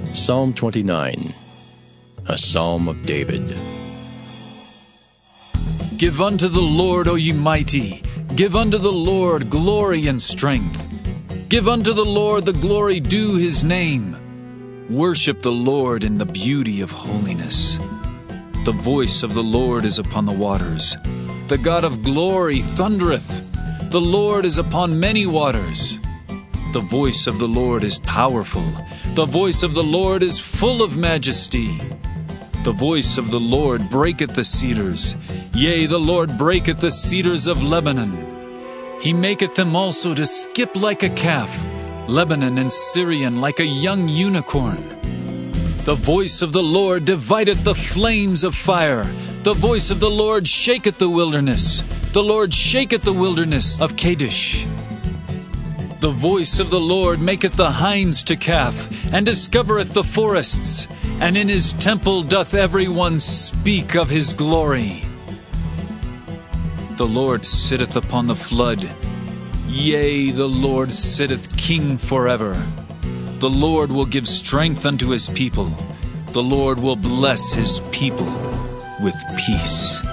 Psalm 29, a psalm of David. Give unto the Lord, O ye mighty, give unto the Lord glory and strength. Give unto the Lord the glory due his name. Worship the Lord in the beauty of holiness. The voice of the Lord is upon the waters. The God of glory thundereth. The Lord is upon many waters. The voice of the Lord is powerful. The voice of the Lord is full of majesty. The voice of the Lord breaketh the cedars. Yea, the Lord breaketh the cedars of Lebanon. He maketh them also to skip like a calf, Lebanon and Syrian like a young unicorn. The voice of the Lord divideth the flames of fire. The voice of the Lord shaketh the wilderness. The Lord shaketh the wilderness of Kadesh. The voice of the Lord maketh the hinds to calf, and discovereth the forests, and in his temple doth every one speak of his glory. The Lord sitteth upon the flood. Yea, the Lord sitteth king forever. The Lord will give strength unto his people. The Lord will bless his people with peace.